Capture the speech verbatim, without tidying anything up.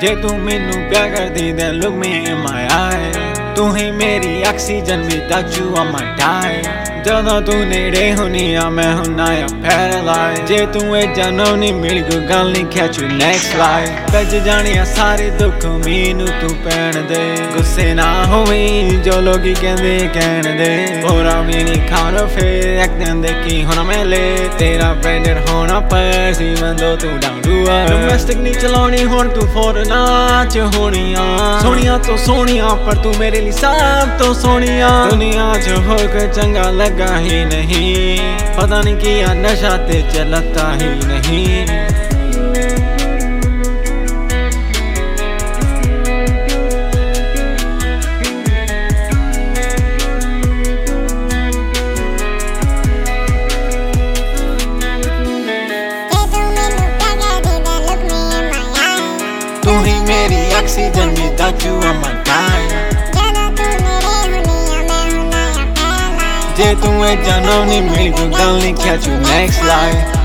जे तू मैनू प्यार करदी then look me in my eye तू ही मेरी oxygen without you I'm a die ਜਦੋਂ ਤੂੰ ਨੇੜੇ ਹੁੰਨੀ ਆ ਮੈਂ ਹੁੰਨਾ ਆ ਪੈਰਾਲਾਈਜ਼ ਜੇ ਤੂੰ ਇਹ ਜਨਮ ਨਹੀਂ ਮਿਲ ਕੋਈ ਗੱਲ ਨਹੀਂ catch you next life ਗੱਜ ਜਾਣਿਆ ਸਾਰੇ ਦੁੱਖ ਮੈਨੂੰ ਤੂੰ ਪੈਣ ਦੇ ਗੁੱਸੇ ਨਾ ਹੋਵੀਂ ਜੋ ਲੋਕੀ ਕਹਿੰਦੇ ਕਹਿਣ ਦੇ ਹੋਰਾਂ ਵੀ ਨਹੀਂ ਖਾਣਾ ਫੇਰ ਐਕਟਿੰਗ ਦੇ ਕੀ ਹੋਣਾ ਮੇਲੇ ਤੇਰਾ ਬ੍ਰੈਂਡਡ ਹੋਣਾ ਪਰ ਸੀ ਮੰਦੋ ਤੂੰ ਡਾਊਨ ਟੂ ਅਰਥ ਡੋਮੈਸਟਿਕ ਨਹੀਂ ਚਲਾਉਣੀ ਹੁਣ ਤੂੰ ਫੋਰਨਾਂ ਚ ਹੋਣੀਆਂ ਸੋਹਣੀਆਂ ਤੋਂ ਸੋਹਣੀਆਂ ਪਰ ਤੂੰ ਮੇਰੇ ਲਈ ਸਭ ਤੋਂ ਸੋਹਣੀਆਂ ਦੁਨੀਆ ਚ ਹੋ ਕੇ ਚੰਗਾ लगा ही नहीं पता नहीं किया नशा ते चलता ही नहीं तू ही मेरी oxygen without you I'm a die जे तू ए जन्म नहीं मिल कोई गल नहीं catch you next life